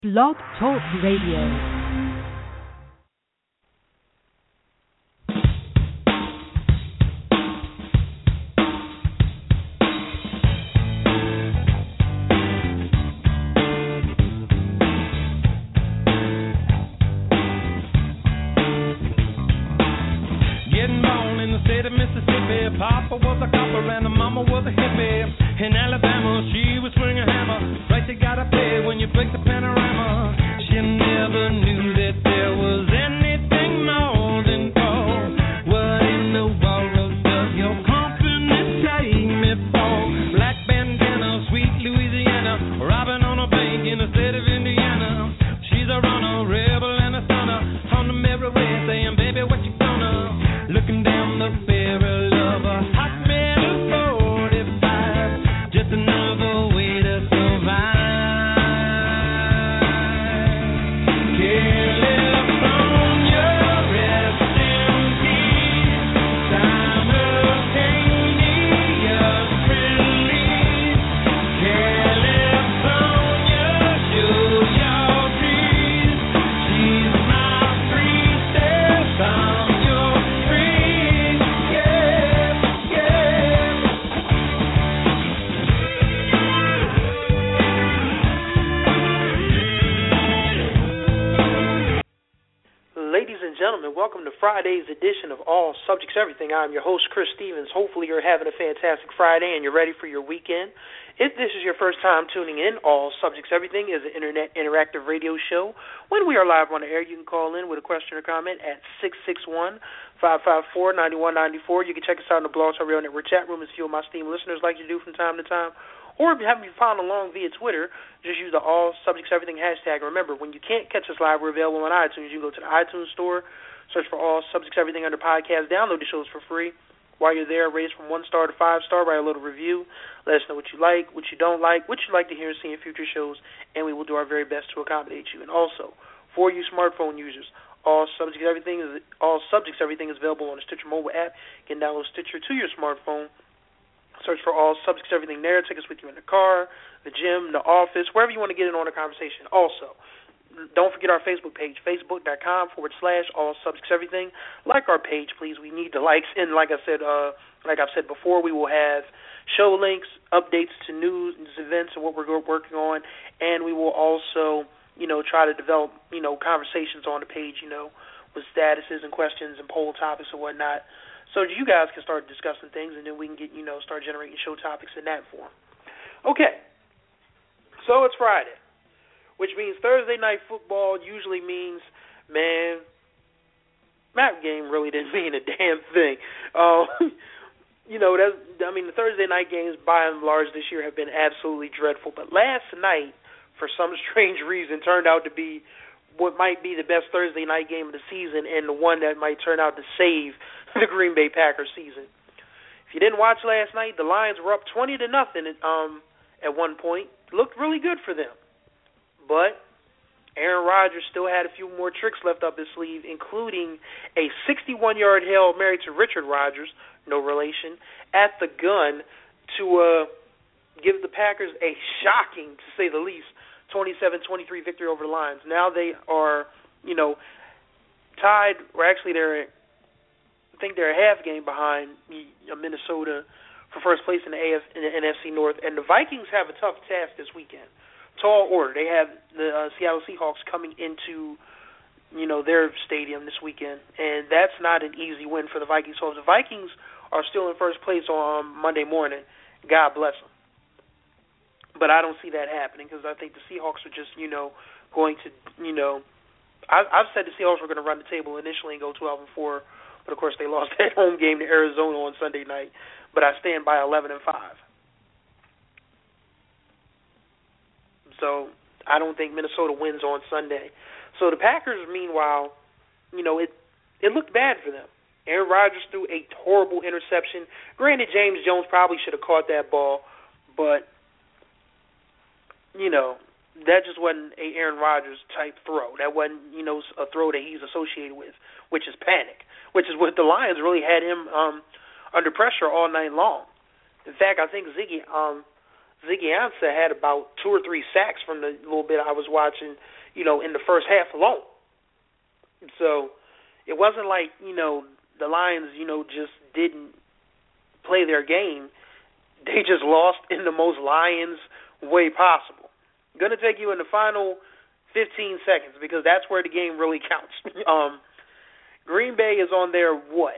Blog Talk Radio. Papa was a copper and the mama was a hippie. In Alabama, she would swing a hammer. Price you gotta pay when you break the panorama. She never knew that there was anything more than gold. What in the world does your company take me for? Black bandana, sweet Louisiana, robbing on a bank in the state of Indiana. She's a runner, rebel and a stunner. On the merry way saying, baby, what you gonna? Looking down the barrel of a hot metal 45, just another way to survive. California, rest in peace. Simultaneous release. California, show your trees. She's my priestess. I'm your priest. Yeah, yeah. Ladies and gentlemen, welcome to Friday's edition of All Subjects Everything. I'm your host, Chris Stevens. Hopefully you're having a fantastic Friday and you're ready for your weekend. If this is your first time tuning in, All Subjects Everything is an internet interactive radio show. When we are live on the air, you can call in with a question or comment at 661-554-9194. You can check us out in the Blog Talk Radio Network chat room, as few of my esteemed listeners like to do from time to time. Or if you haven't been following along via Twitter, just use the All Subjects Everything hashtag. Remember, when you can't catch us live, we're available on iTunes. You can go to the iTunes store, search for All Subjects Everything under podcast, download the shows for free. While you're there, rate us from 1 star to 5 star, write a little review. Let us know what you like, what you don't like, what you'd like to hear and see in future shows, and we will do our very best to accommodate you. And also, for you smartphone users, All Subjects Everything is available on the Stitcher mobile app. You can download Stitcher to your smartphone. Search for All Subjects Everything there. Take us with you in the car, the gym, the office, wherever you want to get in on a conversation. Also, don't forget our Facebook page, facebook.com/All Subjects Everything. Like our page, please. We need the likes. And like I've said before, we will have show links, updates to news, events, and what we're working on. And we will also, try to develop, conversations on the page, with statuses and questions and poll topics and whatnot. So you guys can start discussing things, and then we can get, start generating show topics in that form. Okay. So it's Friday, which means Thursday night football usually means, man, that game really didn't mean a damn thing. The Thursday night games, by and large, this year have been absolutely dreadful. But last night, for some strange reason, turned out to be what might be the best Thursday night game of the season, and the one that might turn out to save the Green Bay Packers season. If you didn't watch last night, the Lions were up 20-0 at one point. Looked really good for them. But Aaron Rodgers still had a few more tricks left up his sleeve, including a 61-yard Hail Mary to Richard Rodgers, no relation, at the gun to give the Packers a shocking, to say the least, 27-23 victory over the Lions. Now they are, tied, or actually I think they're a half game behind Minnesota for first place in the NFC North. And the Vikings have a tough task this weekend. Tall order. They have the Seattle Seahawks coming into, their stadium this weekend. And that's not an easy win for the Vikings. So if the Vikings are still in first place on Monday morning, God bless them. But I don't see that happening because I think the Seahawks are just, going to, I've said the Seahawks were going to run the table initially and go 12-4, but of course they lost that home game to Arizona on Sunday night. But I stand by 11-5. So I don't think Minnesota wins on Sunday. So the Packers, meanwhile, it looked bad for them. Aaron Rodgers threw a horrible interception. Granted, James Jones probably should have caught that ball, but that just wasn't a Aaron Rodgers type throw. That wasn't, a throw that he's associated with, which is panic, which is what the Lions really had him under pressure all night long. In fact, I think Ziggy Ziggy Ansah had about 2 or 3 sacks from the little bit I was watching, in the first half alone. So it wasn't like, the Lions, just didn't play their game. They just lost in the most Lions way possible. I'm going to take you in the final 15 seconds because that's where the game really counts. Green Bay is on their,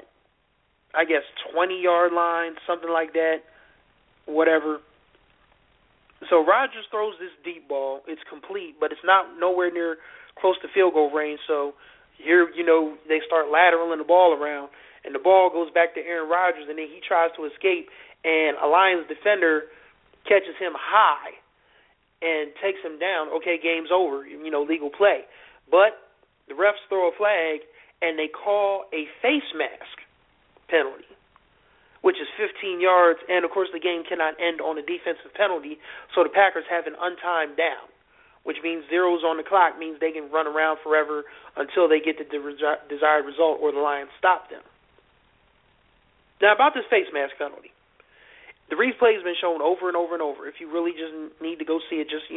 20-yard line, something like that, whatever. So Rodgers throws this deep ball. It's complete, but it's not nowhere near close to field goal range. So here, they start lateraling the ball around, and the ball goes back to Aaron Rodgers, and then he tries to escape, and a Lions defender catches him high and takes him down. Okay, game's over, legal play. But the refs throw a flag, and they call a face mask penalty, which is 15 yards, and, of course, the game cannot end on a defensive penalty, so the Packers have an untimed down, which means zeros on the clock, means they can run around forever until they get the desired result or the Lions stop them. Now, about this face mask penalty, the replay has been shown over and over and over. If you really just need to go see it, just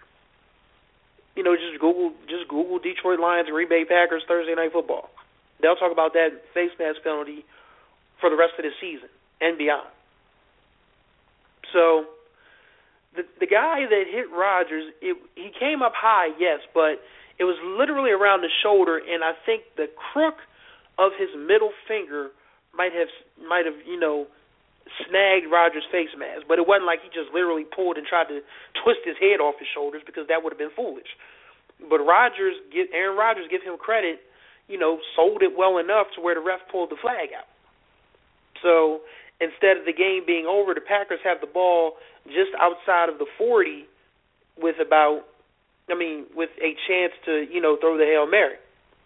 Google Detroit Lions, Green Bay Packers, Thursday Night Football. They'll talk about that face mask penalty for the rest of the season and beyond. So the guy that hit Rodgers, he came up high, yes, but it was literally around the shoulder, and I think the crook of his middle finger might have snagged Rodgers' face mask, but it wasn't like he just literally pulled and tried to twist his head off his shoulders because that would have been foolish. But Aaron Rodgers, give him credit, sold it well enough to where the ref pulled the flag out. So instead of the game being over, the Packers have the ball just outside of the 40 with a chance to, throw the Hail Mary.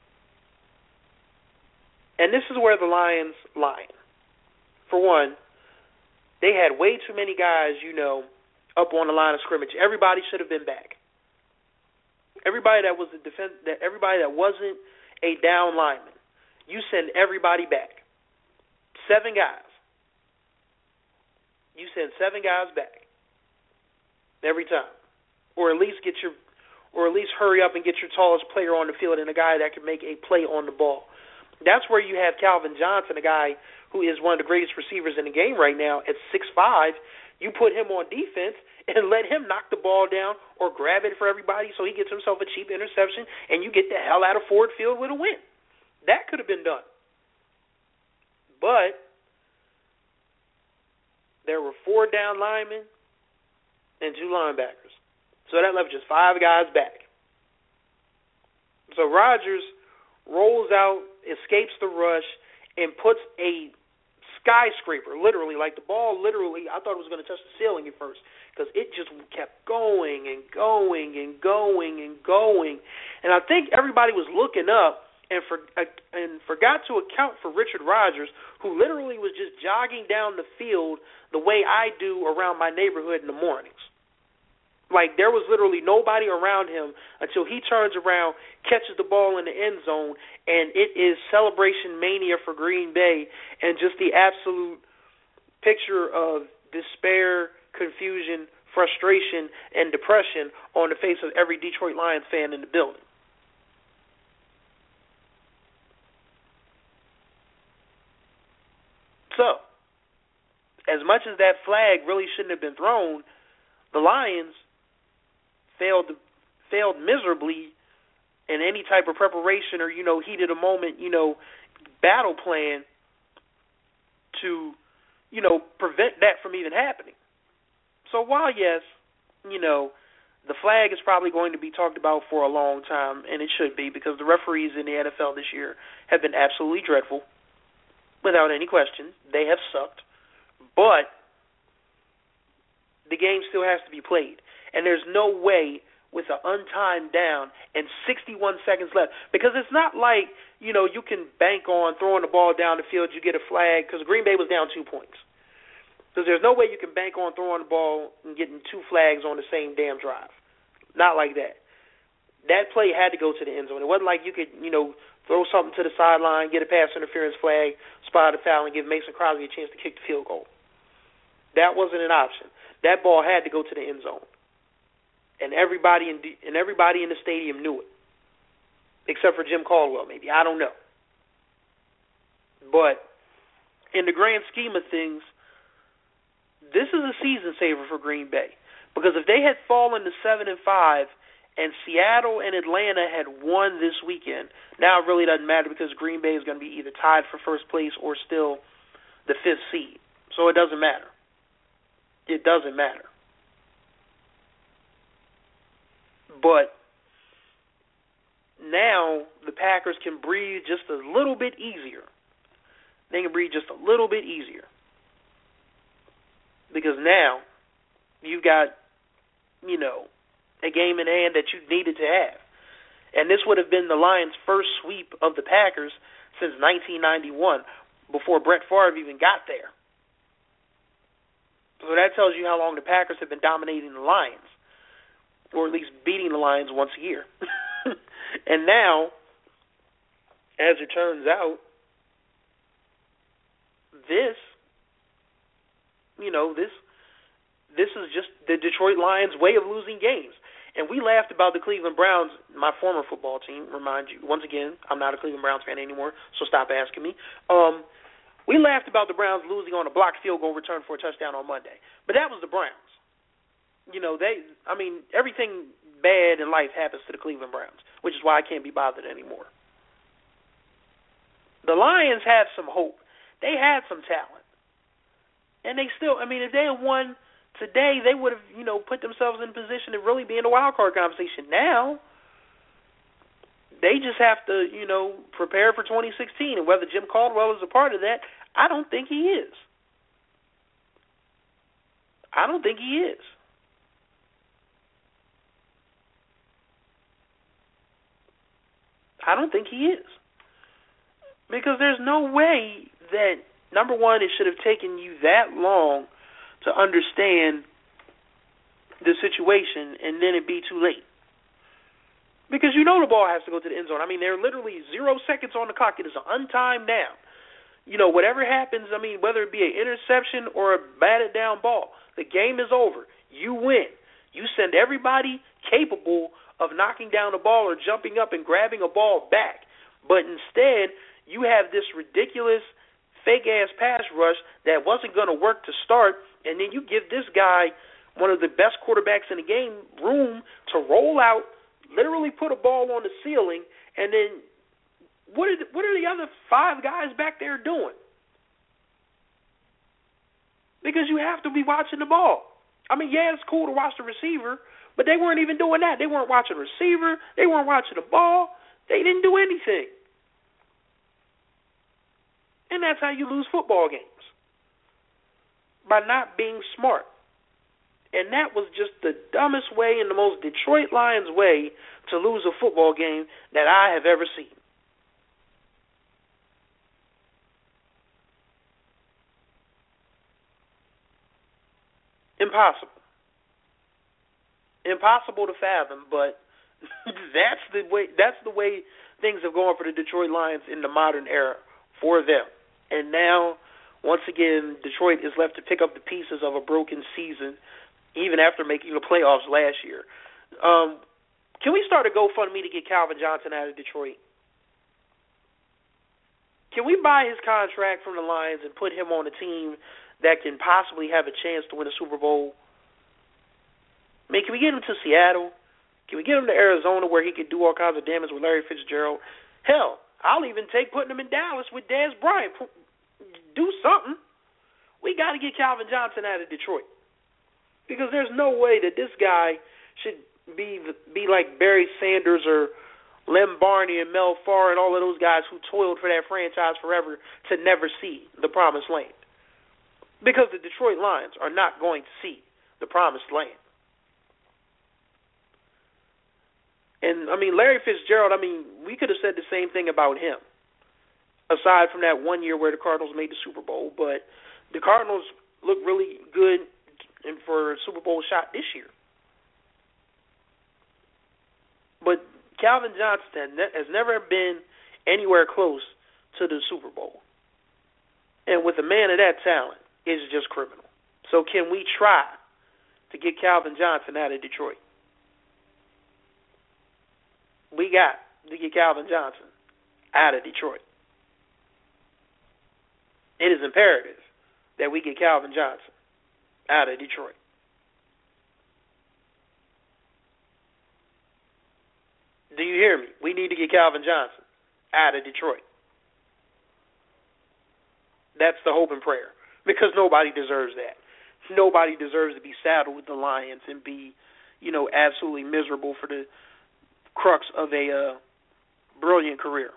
And this is where the Lions lie. For one, they had way too many guys, up on the line of scrimmage. Everybody should have been back. Everybody that was everybody that wasn't a down lineman, you send everybody back. 7 guys. You send 7 guys back every time, or at least hurry up and get your tallest player on the field and a guy that can make a play on the ball. That's where you have Calvin Johnson, a guy who is one of the greatest receivers in the game right now at 6'5". You put him on defense and let him knock the ball down or grab it for everybody so he gets himself a cheap interception, and you get the hell out of Ford Field with a win. That could have been done. But there were 4 down linemen and 2 linebackers. So that left just 5 guys back. So Rodgers rolls out, escapes the rush, and puts a skyscraper, literally, like the ball literally, I thought it was going to touch the ceiling at first because it just kept going and going and going and going. And I think everybody was looking up and forgot to account for Richard Rodgers, who literally was just jogging down the field the way I do around my neighborhood in the mornings. Like, there was literally nobody around him until he turns around, catches the ball in the end zone, and it is celebration mania for Green Bay and just the absolute picture of despair, confusion, frustration, and depression on the face of every Detroit Lions fan in the building. So, as much as that flag really shouldn't have been thrown, the Lions failed miserably in any type of preparation or, heat of the moment, battle plan to, prevent that from even happening. So while, yes, the flag is probably going to be talked about for a long time, and it should be because the referees in the NFL this year have been absolutely dreadful, without any question. They have sucked. But the game still has to be played. And there's no way with an untimed down and 61 seconds left, because it's not like, you can bank on throwing the ball down the field, you get a flag, because Green Bay was down 2 points. Because there's no way you can bank on throwing the ball and getting 2 flags on the same damn drive. Not like that. That play had to go to the end zone. It wasn't like you could, throw something to the sideline, get a pass interference flag, spot a foul, and give Mason Crosby a chance to kick the field goal. That wasn't an option. that ball had to go to the end zone. And everybody in the stadium knew it, except for Jim Caldwell, maybe. I don't know. But in the grand scheme of things, this is a season saver for Green Bay. Because if they had fallen to 7-5 and Seattle and Atlanta had won this weekend, now it really doesn't matter because Green Bay is going to be either tied for first place or still the 5th seed. So it doesn't matter. It doesn't matter. But now the Packers can breathe just a little bit easier. They can breathe just a little bit easier. Because now you've got, a game in hand that you needed to have. And this would have been the Lions' first sweep of the Packers since 1991, before Brett Favre even got there. So that tells you how long the Packers have been dominating the Lions, or at least beating the Lions once a year. And now, as it turns out, this is just the Detroit Lions' way of losing games. And we laughed about the Cleveland Browns, my former football team, remind you. Once again, I'm not a Cleveland Browns fan anymore, so stop asking me. We laughed about the Browns losing on a blocked field goal return for a touchdown on Monday. But that was the Browns. Everything bad in life happens to the Cleveland Browns, which is why I can't be bothered anymore. The Lions had some hope. They had some talent. And they still, if they had won today, they would have, put themselves in position to really be in the wild card conversation. Now, they just have to, prepare for 2016. And whether Jim Caldwell is a part of that, I don't think he is. I don't think he is. I don't think he is. Because there's no way that, number one, it should have taken you that long to understand the situation and then it be too late. Because the ball has to go to the end zone. There are literally 0 seconds on the clock. It is an untimed down. Whatever happens, whether it be an interception or a batted down ball, the game is over. You win. You send everybody capable of knocking down the ball or jumping up and grabbing a ball back. But instead, you have this ridiculous fake-ass pass rush that wasn't going to work to start, and then you give this guy, one of the best quarterbacks in the game, room to roll out, literally put a ball on the ceiling, and then what are the other 5 guys back there doing? Because you have to be watching the ball. It's cool to watch the receiver, but they weren't even doing that. They weren't watching the receiver. They weren't watching the ball. They didn't do anything. And that's how you lose football games, by not being smart. And that was just the dumbest way and the most Detroit Lions way to lose a football game that I have ever seen. Impossible. Impossible to fathom, but that's the way things have gone for the Detroit Lions in the modern era for them. And now, once again, Detroit is left to pick up the pieces of a broken season, even after making the playoffs last year. Can we start a GoFundMe to get Calvin Johnson out of Detroit? Can we buy his contract from the Lions and put him on a team that can possibly have a chance to win a Super Bowl? Can we get him to Seattle? Can we get him to Arizona where he could do all kinds of damage with Larry Fitzgerald? Hell, I'll even take putting him in Dallas with Dez Bryant. Do something. We got to get Calvin Johnson out of Detroit. Because there's no way that this guy should be like Barry Sanders or Lem Barney and Mel Farr and all of those guys who toiled for that franchise forever to never see the promised land. Because the Detroit Lions are not going to see the promised land. And, Larry Fitzgerald, we could have said the same thing about him, aside from that 1 year where the Cardinals made the Super Bowl. But the Cardinals look really good for a Super Bowl shot this year. But Calvin Johnson has never been anywhere close to the Super Bowl. And with a man of that talent, it's just criminal. So can we try to get Calvin Johnson out of Detroit. We got to get Calvin Johnson out of Detroit. It is imperative that we get Calvin Johnson out of Detroit. Do you hear me? We need to get Calvin Johnson out of Detroit. That's the hope and prayer, because nobody deserves that. Nobody deserves to be saddled with the Lions and be, absolutely miserable for the crux of a brilliant career.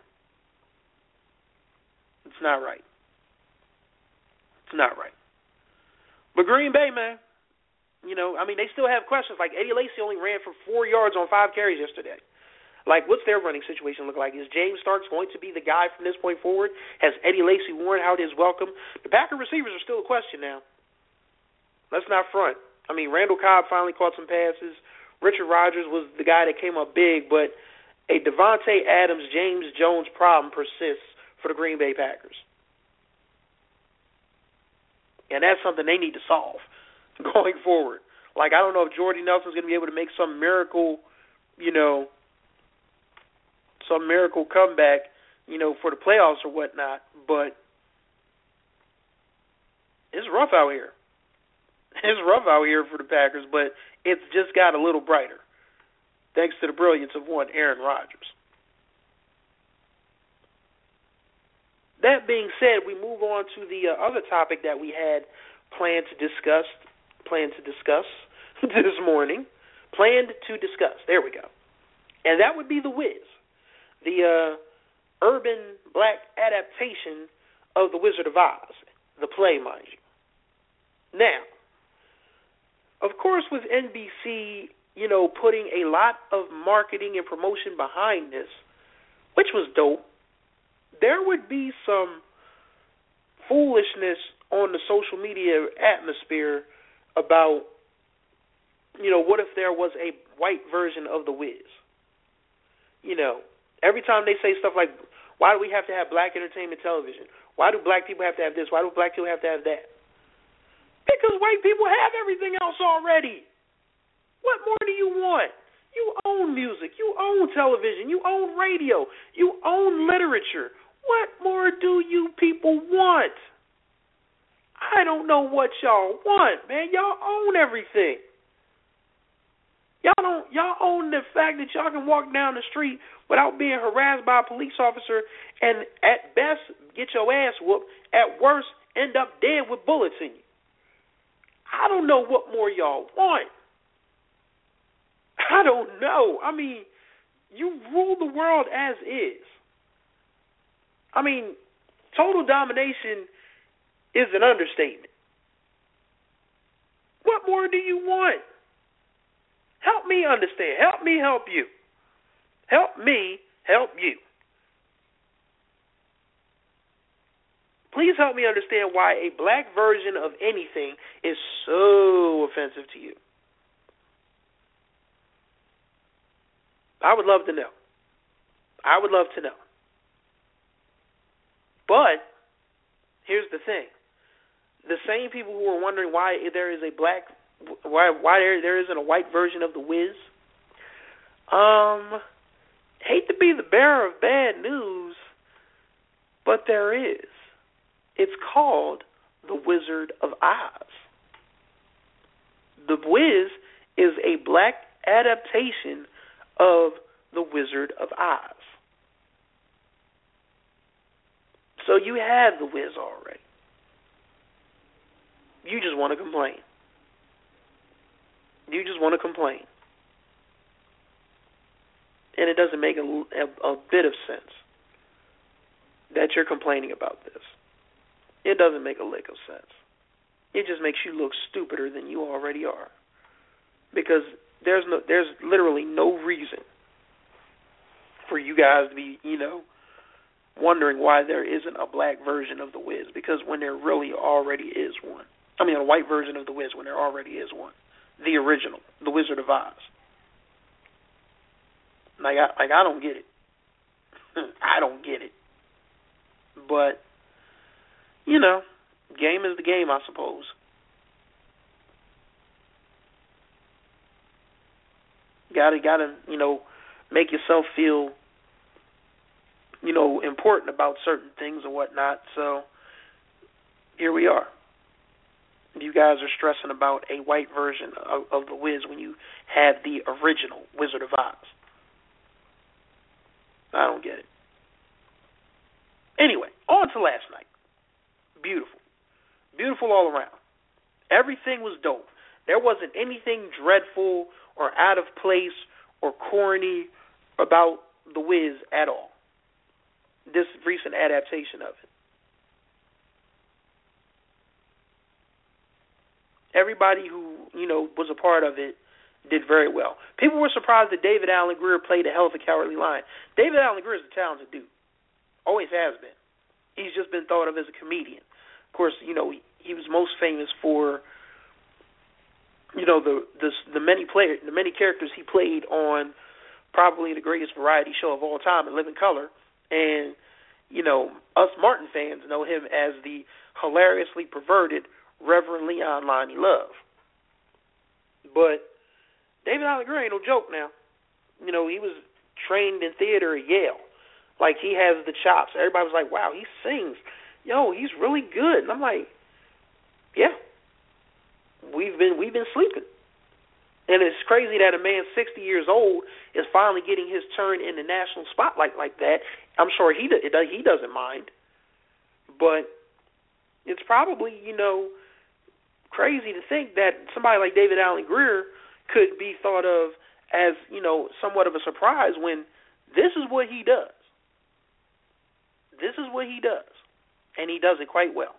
It's not right. It's not right. But Green Bay, man, they still have questions. Like, Eddie Lacy only ran for 4 yards on 5 carries yesterday. Like, what's their running situation look like? Is James Starks going to be the guy from this point forward? Has Eddie Lacy worn out his welcome? The Packer receivers are still a question now. Let's not front. Randall Cobb finally caught some passes. Richard Rodgers was the guy that came up big, but a Devontae Adams, James Jones problem persists for the Green Bay Packers. And that's something they need to solve going forward. Like, I don't know if Jordy Nelson's going to be able to make some miracle, comeback, for the playoffs or whatnot, but it's rough out here. It's rough out here for the Packers, but it's just got a little brighter, thanks to the brilliance of one Aaron Rodgers. That being said, we move on to the other topic that we had planned to discuss this morning. Planned to discuss. There we go. And that would be The Wiz, the urban black adaptation of The Wizard of Oz, the play, mind you. Now, of course, with NBC, putting a lot of marketing and promotion behind this, which was dope, there would be some foolishness on the social media atmosphere about, what if there was a white version of The Wiz? Every time they say stuff like, why do we have to have black entertainment television? Why do black people have to have this? Why do black people have to have that? Because white people have everything else already. What more do you want? You own music. You own television. You own radio. You own literature. What more do you people want? I don't know what y'all want, man. Y'all own everything. Y'all own the fact that y'all can walk down the street without being harassed by a police officer and at best get your ass whooped, at worst end up dead with bullets in you. I don't know what more y'all want. I don't know. You rule the world as is. Total domination is an understatement. What more do you want? Help me understand. Help me help you. Help me help you. Please help me understand why a black version of anything is so offensive to you. I would love to know. I would love to know. But here's the thing. The same people who are wondering why there is a black, why there isn't a white version of The Wiz, hate to be the bearer of bad news, but there is. It's called The Wizard of Oz. The Wiz is a black adaptation of The Wizard of Oz. So you have The Wiz already. You just want to complain. You just want to complain. And it doesn't make a bit of sense that you're complaining about this. It doesn't make a lick of sense. It just makes you look stupider than you already are. Because there's literally no reason for you guys to be, wondering why there isn't a black version of The Wiz, because when there really already is one. A white version of The Wiz when there already is one. The original, The Wizard of Oz. I don't get it. I don't get it. But, game is the game, I suppose. Gotta, make yourself feel, important about certain things and whatnot. So here we are. You guys are stressing about a white version of the Wiz when you have the original Wizard of Oz. I don't get it. Anyway, on to last night. Beautiful. Beautiful all around. Everything was dope. There wasn't anything dreadful or out of place or corny about the Wiz at all. This recent adaptation of it. Everybody who, was a part of it did very well. People were surprised that David Alan Grier played a hell of a Cowardly Lion. David Alan Grier is a talented dude. Always has been. He's just been thought of as a comedian. Of course, he was most famous for, the many characters he played on probably the greatest variety show of all time, In Living Color. And, us Martin fans know him as the hilariously perverted Reverend Leon Lonnie Love. But David Alan Grier ain't no joke now. He was trained in theater at Yale. Like, he has the chops. Everybody was like, wow, he sings. Yo, he's really good. And I'm like, yeah. We've been sleeping. And it's crazy that a man 60 years old is finally getting his turn in the national spotlight like that. I'm sure he doesn't mind. But it's probably, crazy to think that somebody like David Alan Grier could be thought of as, somewhat of a surprise when this is what he does. This is what he does. And he does it quite well.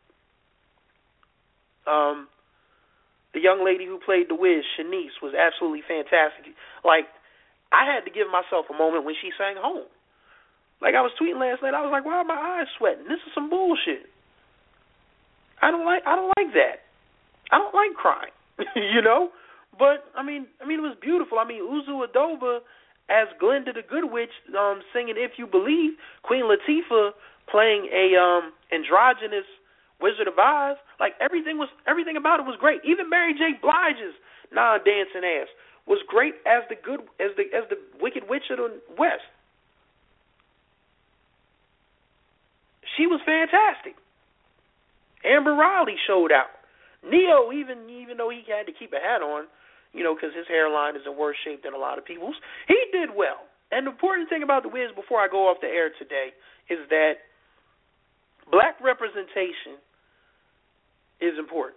The young lady who played the Wiz, Shanice, was absolutely fantastic. Like, I had to give myself a moment when she sang Home. Like, I was tweeting last night, I was like, why are my eyes sweating? This is some bullshit. I don't like that. I don't like crying, But I mean, it was beautiful. I mean, Uzu Adoba as Glinda the Good Witch, singing "If You Believe." Queen Latifah playing a androgynous Wizard of Oz. Like, everything about it was great. Even Mary J. Blige's non-dancing ass was great as the Wicked Witch of the West. She was fantastic. Amber Riley showed out. Neo, even though he had to keep a hat on, because his hairline is in worse shape than a lot of people's, he did well. And the important thing about the Wiz before I go off the air today is that black representation is important.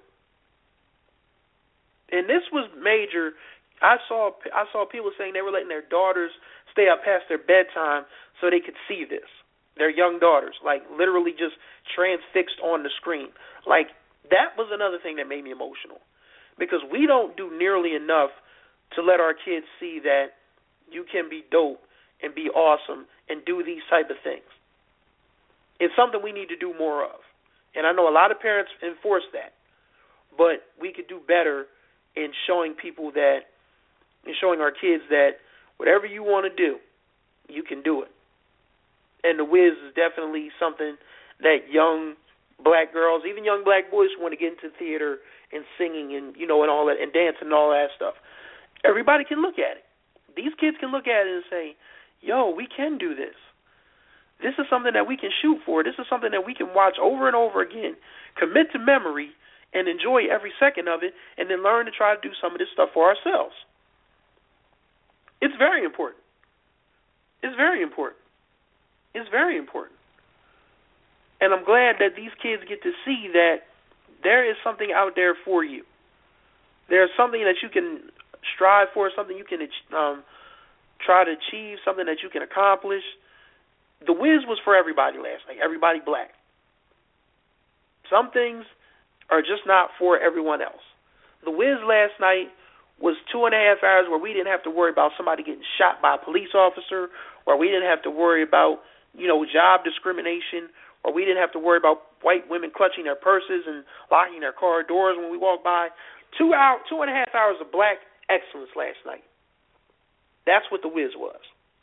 And this was major. I saw people saying they were letting their daughters stay up past their bedtime so they could see this. Their young daughters, like, literally just transfixed on the screen. Like, that was another thing that made me emotional. Because we don't do nearly enough to let our kids see that you can be dope and be awesome and do these type of things. It's something we need to do more of. And I know a lot of parents enforce that. But we could do better in showing people that, in showing our kids that whatever you want to do, you can do it. And the Wiz is definitely something that young black girls, even young black boys who want to get into theater and singing and, and all that, and dancing and all that stuff. Everybody can look at it. These kids can look at it and say, yo, we can do this. This is something that we can shoot for. This is something that we can watch over and over again, commit to memory, and enjoy every second of it, and then learn to try to do some of this stuff for ourselves. It's very important. It's very important. It's very important. And I'm glad that these kids get to see that there is something out there for you. There's something that you can strive for, something you can try to achieve, something that you can accomplish. The Wiz was for everybody last night, everybody black. Some things are just not for everyone else. The Wiz last night was 2.5 hours where we didn't have to worry about somebody getting shot by a police officer, or we didn't have to worry about job discrimination, or we didn't have to worry about white women clutching their purses and locking their car doors when we walk by. 2.5 hours of black excellence last night. That's what the Wiz was.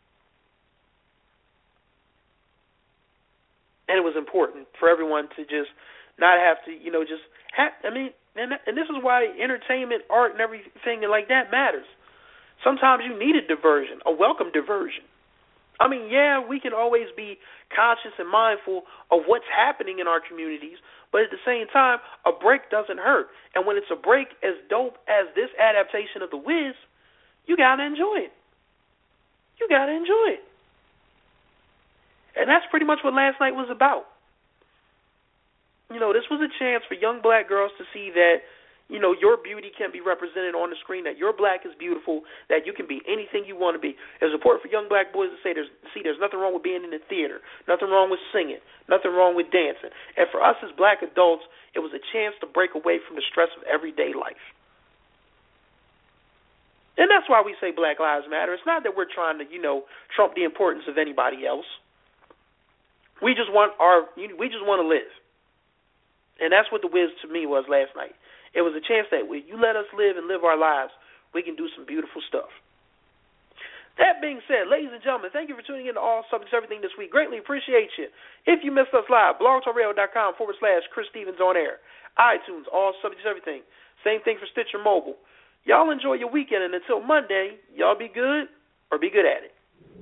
And it was important for everyone to just not have to, and this is why entertainment, art, and everything like that matters. Sometimes you need a diversion, a welcome diversion. I mean, yeah, we can always be conscious and mindful of what's happening in our communities, but at the same time, a break doesn't hurt. And when it's a break as dope as this adaptation of The Wiz, you got to enjoy it. You got to enjoy it. And that's pretty much what last night was about. You know, this was a chance for young black girls to see that, you know, your beauty can be represented on the screen, that your black is beautiful, that you can be anything you want to be. It's important for young black boys to say there's nothing wrong with being in the theater, nothing wrong with singing, nothing wrong with dancing. And for us as black adults, it was a chance to break away from the stress of everyday life. And that's why we say Black Lives Matter. It's not that we're trying to, you know, trump the importance of anybody else. We just want to live. And that's what The Wiz to me was last night. It was a chance that when you let us live and live our lives, we can do some beautiful stuff. That being said, ladies and gentlemen, thank you for tuning in to All Subjects Everything this week. Greatly appreciate you. If you missed us live, blogtalkradio.com/Chris Stevens on air. iTunes, All Subjects Everything. Same thing for Stitcher Mobile. Y'all enjoy your weekend, and until Monday, y'all be good or be good at it.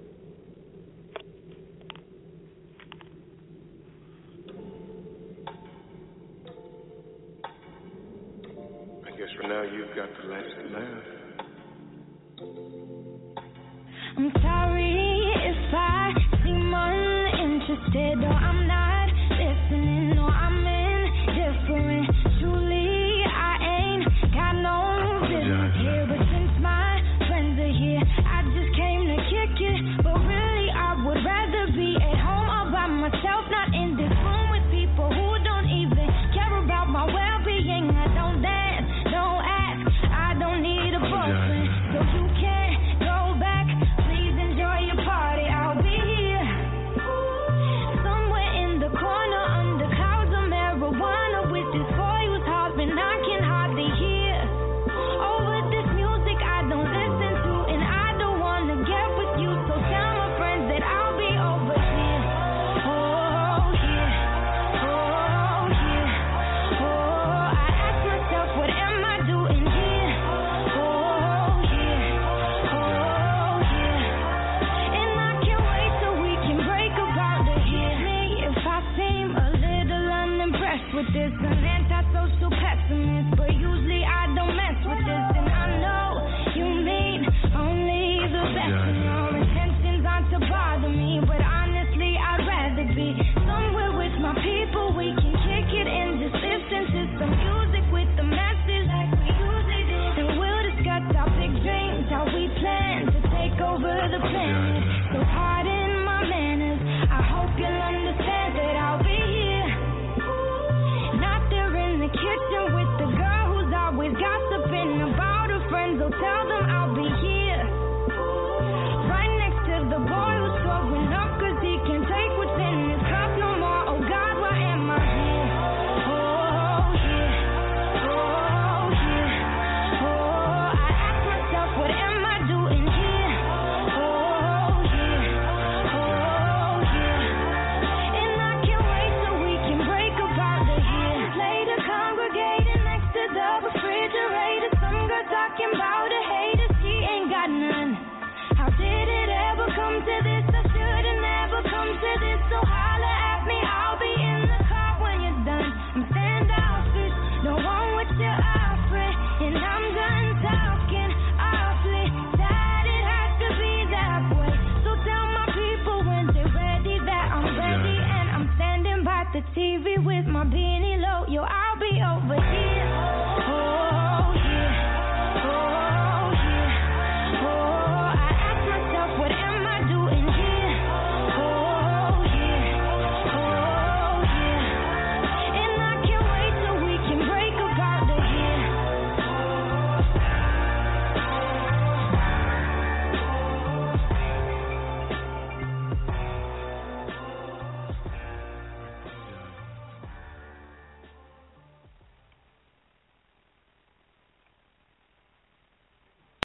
I guess for now you've got the last laugh. I'm sorry if I seem uninterested, or I'm not listening, or I'm indifferent. Truly, I ain't got no business here, but since my friends are here, I just came to kick it. But really, I would rather be at home all by myself, not in this room with people who don't even care about my well-being. I don't dance, don't ask, I don't need a boyfriend, so you can't go back. Please enjoy your party, I'll be here somewhere in the corner under clouds of marijuana with this boy whose husband I can hardly hear. Over this music I don't listen to, and I don't wanna get with you, so tell my friends that I'll be over here. Oh, here. Oh, here. Oh, I ask myself, what am I doing here? Oh, here. Oh, here. And I can't wait till we can break about it here. Me, if I seem a little unimpressed with this, an antisocial pessimist, but usually I don't mess with this, and I know you mean only the best, and your intentions aren't to bother me, but honestly I'd rather be somewhere with my people. We can kick it and just listen to some music with the message like we usually do, and we'll discuss our big dreams, how we plan to take over the planet. So pardon my manners, I hope you'll understand that I'll be here, not there in the kitchen with the girl who's always gossiping about her friends. So tell them I'll be here, right next to the boy who's throwing up 'cause he can't take what's in his cup no more. Oh God, why am I here? Oh, here. Oh, here. Oh, I ask myself, what am I doing here? Oh, here. Oh, here. And I can't wait till we can break about it here. Later congregating next to the refrigerator, some girl talking about a hater, she ain't got none. How did it ever come to this? I should've never come to this. So holla at me, I'll be in the car when you're done. I'm standoffish, don't want what you're offering, and I'm done talking awfully. Sad it has to be that way. So tell my people when they're ready that I'm ready, and I'm standing by the TV with my beanie low. Yo, I